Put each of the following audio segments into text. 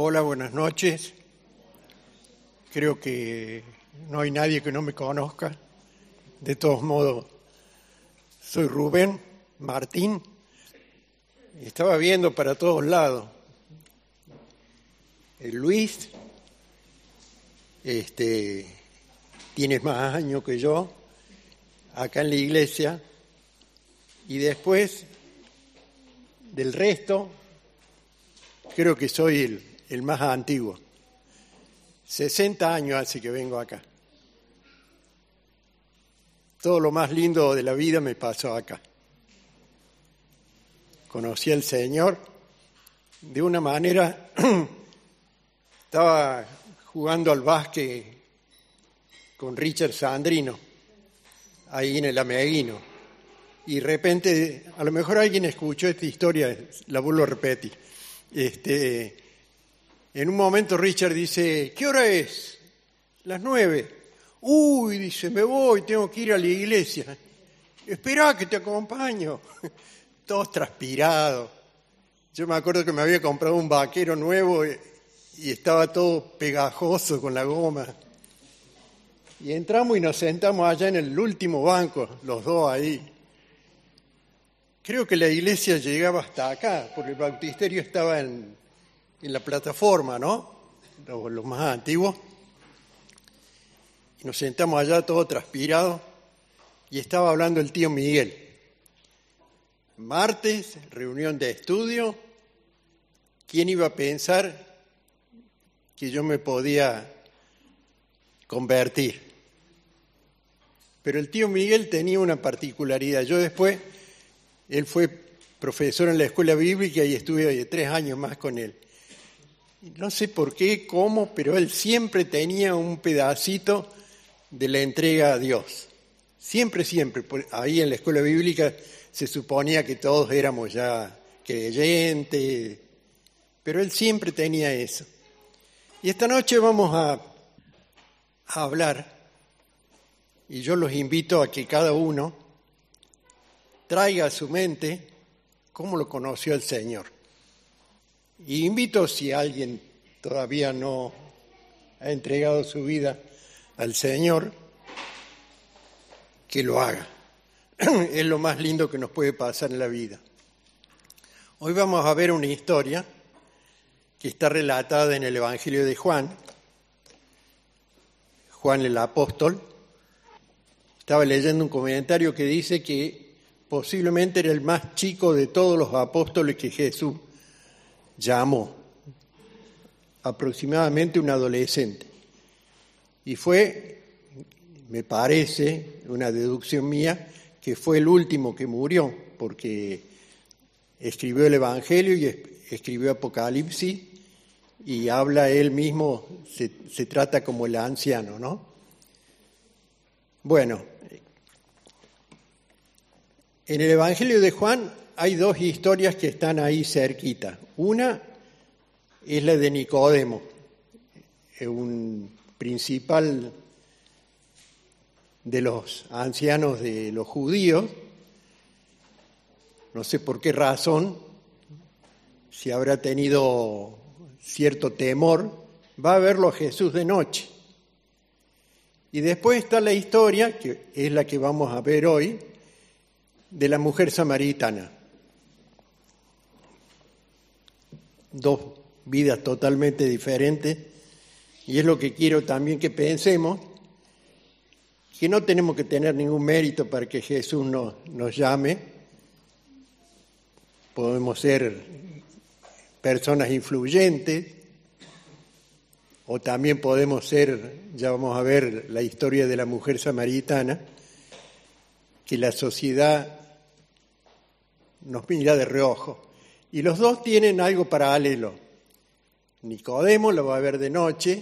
Hola, buenas noches. Creo que no hay nadie que no me conozca. De todos modos, soy Rubén Martín. Estaba viendo para todos lados. Luis, tienes más años que yo, acá en la iglesia. Y después, del resto, creo que soy el más antiguo. 60 años hace que vengo acá. Todo lo más lindo de la vida me pasó acá. Conocí al Señor de una manera. Estaba jugando al básquet con Richard Sandrino, ahí en el Ameguino. Y de repente, a lo mejor alguien escuchó esta historia, la vuelvo a repetir. En un momento Richard dice, ¿qué hora es? Las 9. Uy, dice, me voy, tengo que ir a la iglesia. Esperá que te acompaño. Todos transpirados. Yo me acuerdo que me había comprado un vaquero nuevo y estaba todo pegajoso con la goma. Y entramos y nos sentamos allá en el último banco, los dos ahí. Creo que la iglesia llegaba hasta acá, porque el bautisterio estaba en la plataforma, ¿no? Los más antiguos. Y nos sentamos allá todos transpirados y estaba hablando el tío Miguel. Martes, reunión de estudio. ¿Quién iba a pensar que yo me podía convertir? Pero el tío Miguel tenía una particularidad. Él fue profesor en la escuela bíblica y estuve 3 años más con él. No sé por qué, cómo, pero él siempre tenía un pedacito de la entrega a Dios. Siempre. Ahí en la escuela bíblica se suponía que todos éramos ya creyentes, pero él siempre tenía eso. Y esta noche vamos a hablar, y yo los invito a que cada uno traiga a su mente cómo lo conoció el Señor. Y invito, si alguien todavía no ha entregado su vida al Señor, que lo haga. Es lo más lindo que nos puede pasar en la vida. Hoy vamos a ver una historia que está relatada en el Evangelio de Juan. Juan el apóstol. Estaba leyendo un comentario que dice que posiblemente era el más chico de todos los apóstoles que Jesús llamó, aproximadamente un adolescente. Y fue, me parece, una deducción mía, que fue el último que murió, porque escribió el Evangelio y escribió Apocalipsis, y habla él mismo, se trata como el anciano, ¿no? Bueno, en el Evangelio de Juan hay 2 historias que están ahí cerquita. Una es la de Nicodemo, un principal de los ancianos de los judíos. No sé por qué razón, si habrá tenido cierto temor, va a verlo a Jesús de noche. Y después está la historia, que es la que vamos a ver hoy, de la mujer samaritana. 2 vidas totalmente diferentes, y es lo que quiero también que pensemos, que no tenemos que tener ningún mérito para que Jesús nos llame. Podemos ser personas influyentes, o también podemos ser, ya vamos a ver la historia de la mujer samaritana, que la sociedad nos mira de reojo. Y los 2 tienen algo paralelo. Nicodemo lo va a ver de noche,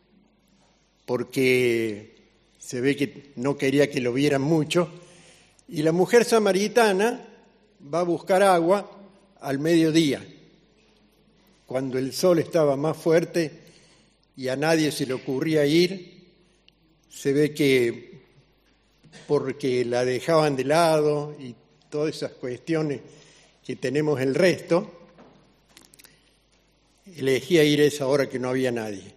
porque se ve que no quería que lo vieran mucho, y la mujer samaritana va a buscar agua al mediodía, cuando el sol estaba más fuerte y a nadie se le ocurría ir. Se ve que porque la dejaban de lado y todas esas cuestiones que tenemos el resto, elegía ir a esa hora que no había nadie.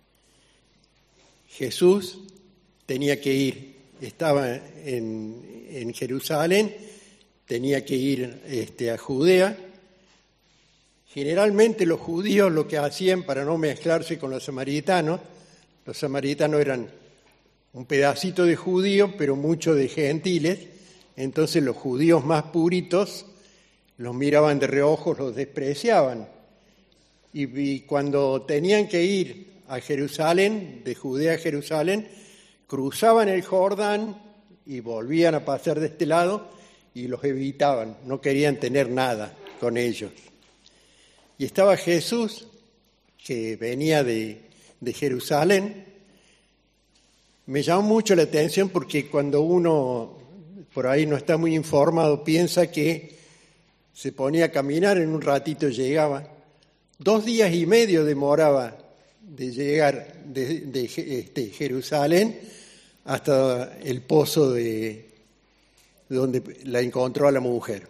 Jesús tenía que ir, estaba en Jerusalén, tenía que ir a Judea. Generalmente los judíos lo que hacían para no mezclarse con los samaritanos eran un pedacito de judío, pero mucho de gentiles. Entonces los judíos más puritos los miraban de reojo, los despreciaban. Y cuando tenían que ir a Jerusalén, de Judea a Jerusalén, cruzaban el Jordán y volvían a pasar de este lado y los evitaban, no querían tener nada con ellos. Y estaba Jesús, que venía de Jerusalén. Me llamó mucho la atención porque cuando uno por ahí no está muy informado, piensa que se ponía a caminar, en un ratito llegaba. 2 días y medio demoraba de llegar de Jerusalén hasta el pozo de donde la encontró a la mujer.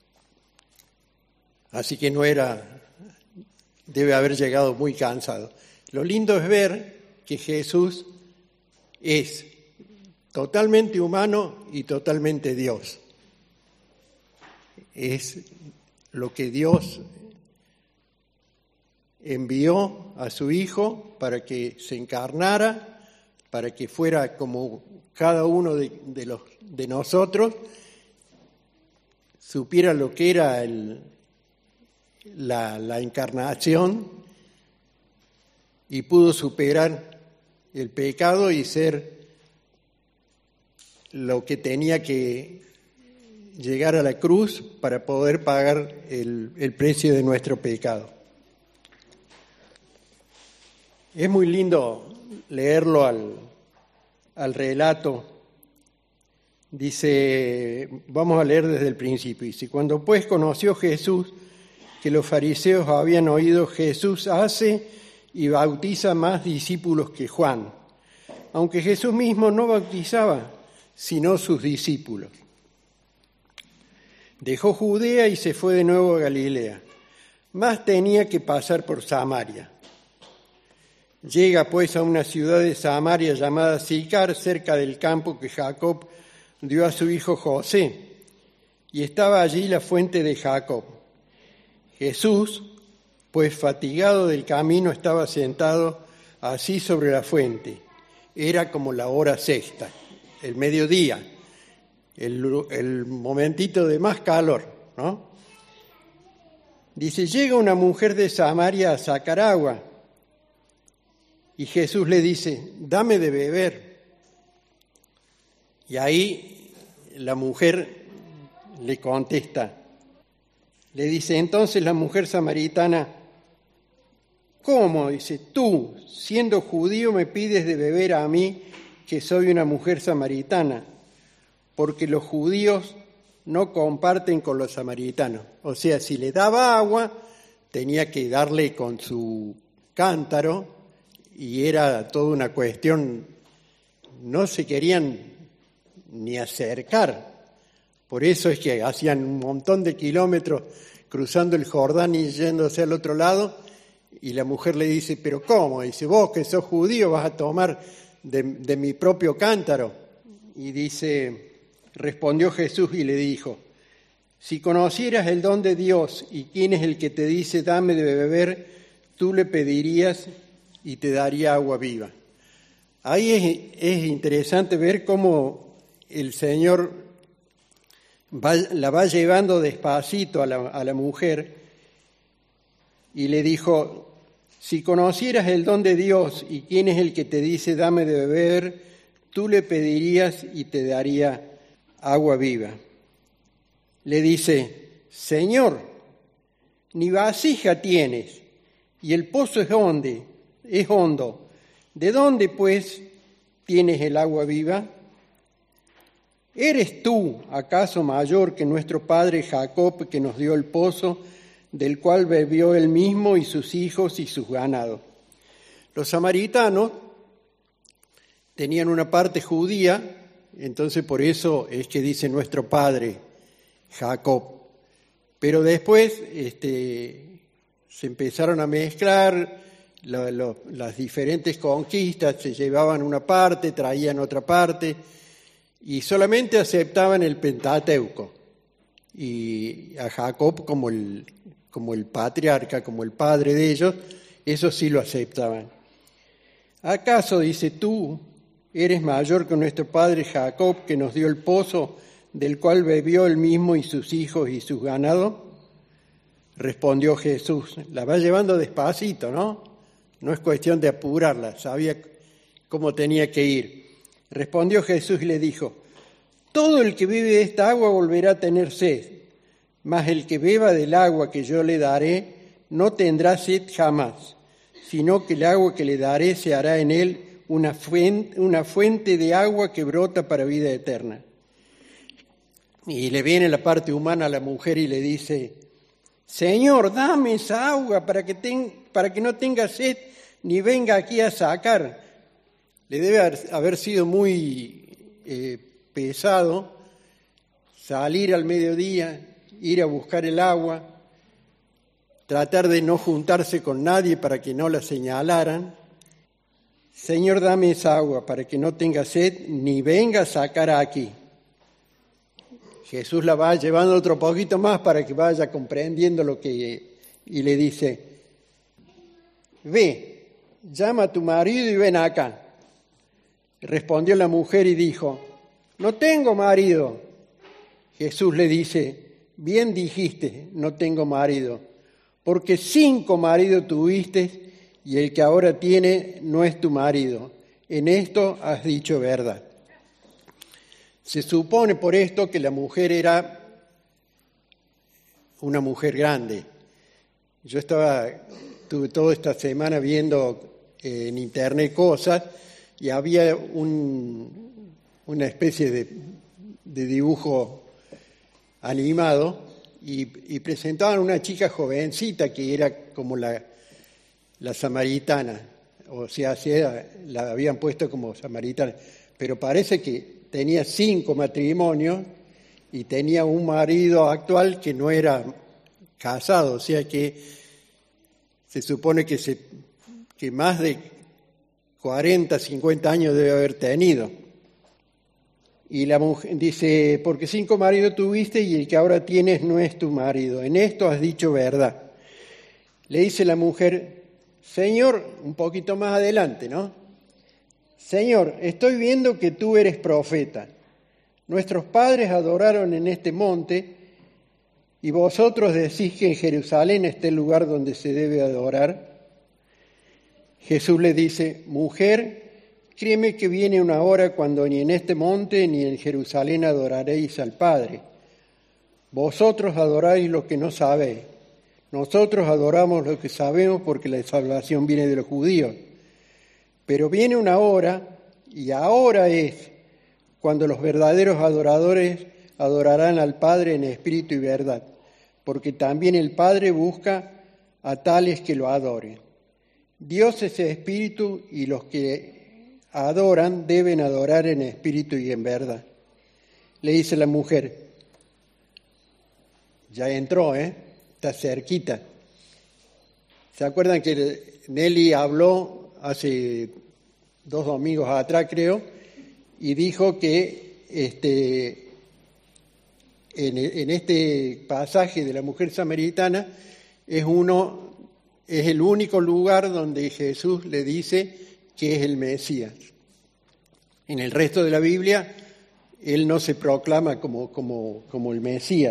Así que debe haber llegado muy cansado. Lo lindo es ver que Jesús es totalmente humano y totalmente Dios. Es lo que Dios envió a su Hijo para que se encarnara, para que fuera como cada uno de nosotros, supiera lo que era la encarnación y pudo superar el pecado y ser lo que tenía que llegar a la cruz para poder pagar el precio de nuestro pecado. Es muy lindo leerlo al relato. Dice, vamos a leer desde el principio. Dice, cuando pues conoció Jesús que los fariseos habían oído, Jesús hace y bautiza más discípulos que Juan, aunque Jesús mismo no bautizaba, sino sus discípulos. Dejó Judea y se fue de nuevo a Galilea, mas tenía que pasar por Samaria. Llega pues a una ciudad de Samaria llamada Sicar, cerca del campo que Jacob dio a su hijo José, y estaba allí la fuente de Jacob. Jesús, pues fatigado del camino, estaba sentado así sobre la fuente. Era como la hora sexta, el mediodía, el momentito de más calor, ¿no? Dice, llega una mujer de Samaria a sacar agua. Y Jesús le dice, dame de beber. Y ahí la mujer le contesta, le dice, entonces la mujer samaritana, ¿cómo? Dice, tú, siendo judío, me pides de beber a mí, que soy una mujer samaritana, porque los judíos no comparten con los samaritanos. O sea, si le daba agua, tenía que darle con su cántaro, y era toda una cuestión, no se querían ni acercar. Por eso es que hacían un montón de kilómetros cruzando el Jordán y yéndose al otro lado, y la mujer le dice, ¿pero cómo? Dice, vos que sos judío vas a tomar de mi propio cántaro. Y dice, respondió Jesús y le dijo, si conocieras el don de Dios y quién es el que te dice, dame de beber, tú le pedirías y te daría agua viva. Ahí es interesante ver cómo el Señor la va llevando despacito a la mujer y le dijo, si conocieras el don de Dios y quién es el que te dice dame de beber, tú le pedirías y te daría agua viva. Le dice, Señor, ni vasija tienes y el pozo es hondo. ¿De dónde, pues, tienes el agua viva? ¿Eres tú, acaso, mayor que nuestro padre Jacob, que nos dio el pozo, del cual bebió él mismo y sus hijos y sus ganados? Los samaritanos tenían una parte judía, entonces por eso es que dice nuestro padre Jacob. Pero después se empezaron a mezclar las diferentes conquistas, se llevaban una parte, traían otra parte, y solamente aceptaban el Pentateuco, y a Jacob como el patriarca, como el padre de ellos, eso sí lo aceptaban. ¿Acaso, dice, tú eres mayor que nuestro padre Jacob, que nos dio el pozo del cual bebió él mismo y sus hijos y sus ganados? Respondió Jesús. La va llevando despacito, ¿no? No es cuestión de apurarla, sabía cómo tenía que ir. Respondió Jesús y le dijo: todo el que bebe de esta agua volverá a tener sed, mas el que beba del agua que yo le daré no tendrá sed jamás, sino que el agua que le daré se hará en él una fuente de agua que brota para vida eterna. Y le viene la parte humana a la mujer y le dice: Señor, dame esa agua para que no tenga sed ni venga aquí a sacar. Le debe haber sido muy pesado salir al mediodía, ir a buscar el agua, tratar de no juntarse con nadie para que no la señalaran. Señor, dame esa agua para que no tenga sed ni venga a sacar aquí. Jesús la va llevando otro poquito más para que vaya comprendiendo y le dice: ve, llama a tu marido y ven acá. Respondió la mujer y dijo: no tengo marido. Jesús le dice: bien dijiste, no tengo marido, porque 5 maridos tuviste y el que ahora tiene no es tu marido. En esto has dicho verdad. Se supone por esto que la mujer era una mujer grande. Yo estuve toda esta semana viendo en internet cosas y había una especie de dibujo animado y presentaban una chica jovencita que era como la samaritana, o sea, la habían puesto como samaritana, pero parece que tenía 5 matrimonios y tenía un marido actual que no era casado, o sea que se supone que más de 40, 50 años debe haber tenido. Y la mujer dice: porque 5 maridos tuviste y el que ahora tienes no es tu marido. En esto has dicho verdad. Le dice la mujer: Señor, un poquito más adelante, ¿no? Señor, estoy viendo que tú eres profeta. Nuestros padres adoraron en este monte y vosotros decís que en Jerusalén está el lugar donde se debe adorar. Jesús le dice: mujer, créeme que viene una hora cuando ni en este monte ni en Jerusalén adoraréis al Padre. Vosotros adoráis lo que no sabéis. Nosotros adoramos lo que sabemos porque la salvación viene de los judíos. Pero viene una hora, y ahora es, cuando los verdaderos adoradores adorarán al Padre en espíritu y verdad, porque también el Padre busca a tales que lo adoren. Dios es espíritu y los que adoran deben adorar en espíritu y en verdad. Le dice la mujer: ya entró, está cerquita. ¿Se acuerdan que Nelly habló hace 2 domingos atrás, creo, y dijo que en este pasaje de la mujer samaritana es el único lugar donde Jesús le dice que es el Mesías. En el resto de la Biblia, él no se proclama como el Mesías.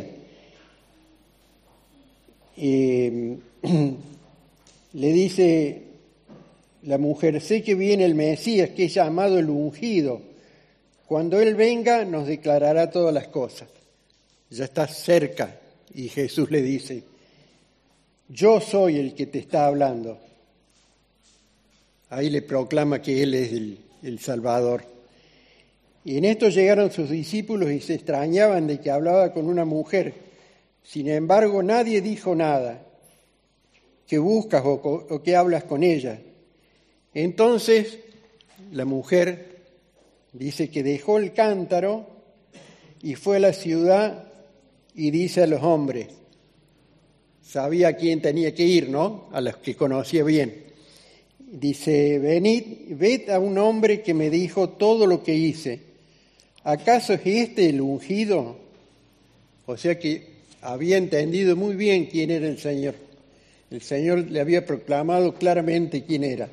Le dice la mujer: sé que viene el Mesías, que es llamado el ungido. Cuando Él venga, nos declarará todas las cosas. Ya está cerca. Y Jesús le dice: yo soy el que te está hablando. Ahí le proclama que Él es el Salvador. Y en esto llegaron sus discípulos y se extrañaban de que hablaba con una mujer. Sin embargo, nadie dijo nada. ¿Qué buscas o qué hablas con ella? Entonces la mujer dice que dejó el cántaro y fue a la ciudad y dice a los hombres: sabía a quién tenía que ir, ¿no? A los que conocía bien. Dice, venid, ved a un hombre que me dijo todo lo que hice. ¿Acaso es este el ungido? O sea que había entendido muy bien quién era el Señor. El Señor le había proclamado claramente quién era.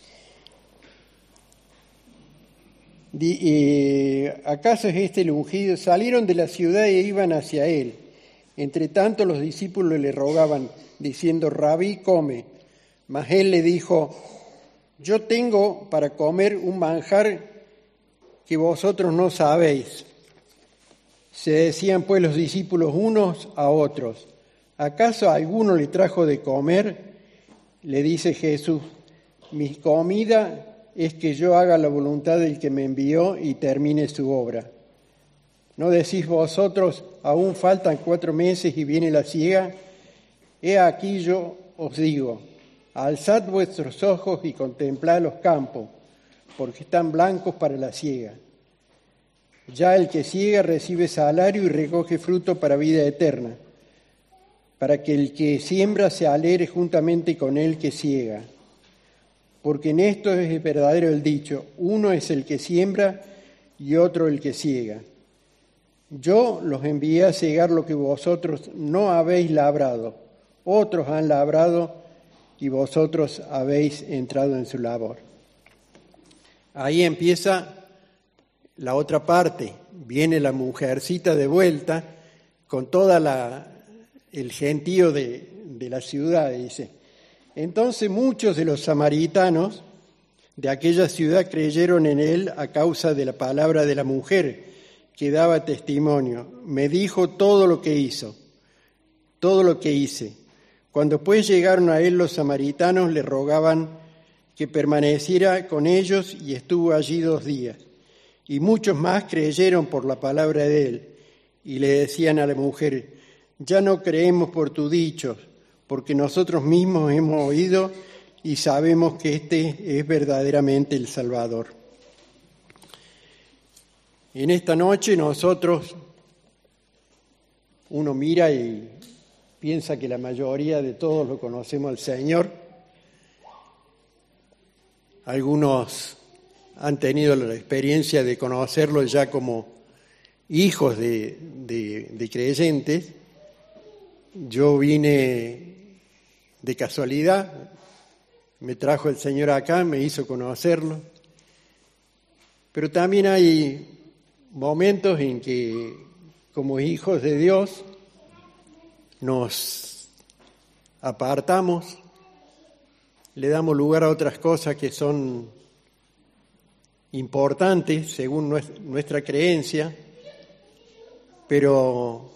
¿Acaso es este el ungido? Salieron de la ciudad e iban hacia él. Entre tanto los discípulos le rogaban, diciendo, Rabí, come. Mas él le dijo, yo tengo para comer un manjar que vosotros no sabéis. Se decían pues los discípulos unos a otros, ¿acaso alguno le trajo de comer? Le dice Jesús, mi comida es que yo haga la voluntad del que me envió y termine su obra. ¿No decís vosotros, aún faltan 4 meses y viene la siega? He aquí yo os digo, alzad vuestros ojos y contemplad los campos, porque están blancos para la siega. Ya el que siega recibe salario y recoge fruto para vida eterna, para que el que siembra se alegre juntamente con el que siega. Porque en esto es verdadero el dicho, uno es el que siembra y otro el que siega. Yo los envié a cegar lo que vosotros no habéis labrado, otros han labrado y vosotros habéis entrado en su labor. Ahí empieza la otra parte, viene la mujercita de vuelta con toda el gentío de la ciudad, dice. Entonces muchos de los samaritanos de aquella ciudad creyeron en él a causa de la palabra de la mujer que daba testimonio. Me dijo todo lo que hizo, todo lo que hice. Cuando pues llegaron a él los samaritanos le rogaban que permaneciera con ellos y estuvo allí 2 días. Y muchos más creyeron por la palabra de él y le decían a la mujer, ya no creemos por tu dicho, porque nosotros mismos hemos oído y sabemos que este es verdaderamente el Salvador. En esta noche nosotros, uno mira y piensa que la mayoría de todos lo conocemos al Señor. Algunos han tenido la experiencia de conocerlo ya como hijos de creyentes. Yo vine de casualidad, me trajo el Señor acá, me hizo conocerlo. Pero también hay momentos en que, como hijos de Dios, nos apartamos, le damos lugar a otras cosas que son importantes según nuestra creencia, pero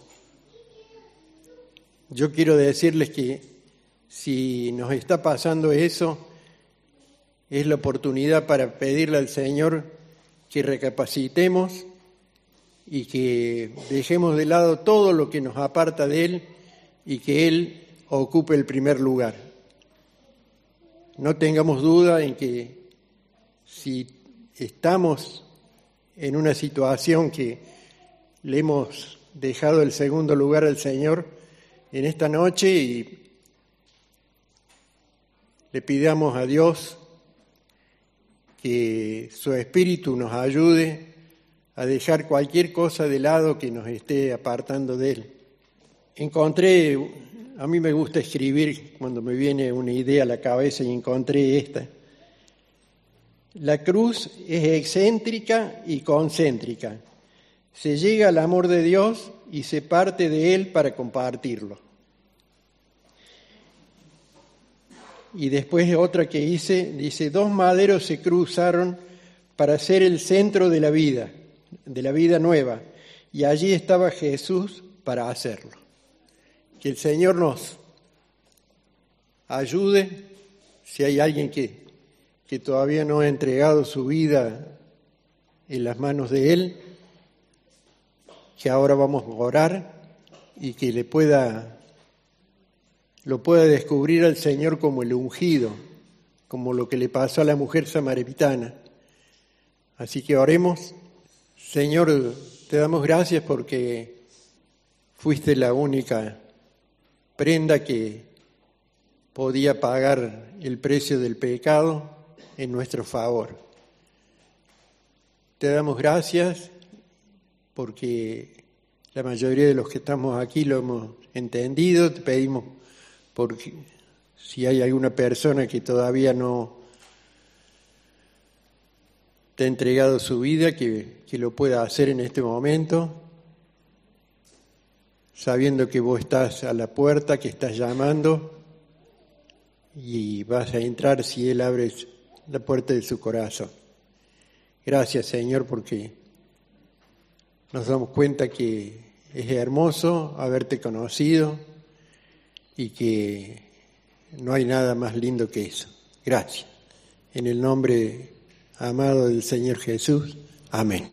yo quiero decirles que si nos está pasando eso, es la oportunidad para pedirle al Señor que recapacitemos y que dejemos de lado todo lo que nos aparta de Él y que Él ocupe el primer lugar. No tengamos duda en que si estamos en una situación que le hemos dejado el segundo lugar al Señor en esta noche y le pidamos a Dios que su Espíritu nos ayude a dejar cualquier cosa de lado que nos esté apartando de Él. A mí me gusta escribir cuando me viene una idea a la cabeza y encontré esta. La cruz es excéntrica y concéntrica. Se llega al amor de Dios y se parte de Él para compartirlo. Y después otra que dice, 2 maderos se cruzaron para ser el centro de la vida nueva, y allí estaba Jesús para hacerlo. Que el Señor nos ayude, si hay alguien que todavía no ha entregado su vida en las manos de Él, que ahora vamos a orar y que lo pueda descubrir al Señor como el ungido, como lo que le pasó a la mujer samaritana. Así que oremos. Señor, te damos gracias porque fuiste la única prenda que podía pagar el precio del pecado en nuestro favor. Te damos gracias porque la mayoría de los que estamos aquí lo hemos entendido. Te pedimos porque si hay alguna persona que todavía no te ha entregado su vida, que lo pueda hacer en este momento, sabiendo que vos estás a la puerta, que estás llamando y vas a entrar si Él abre la puerta de su corazón. Gracias, Señor, porque nos damos cuenta que es hermoso haberte conocido y que no hay nada más lindo que eso. Gracias. En el nombre amado del Señor Jesús. Amén.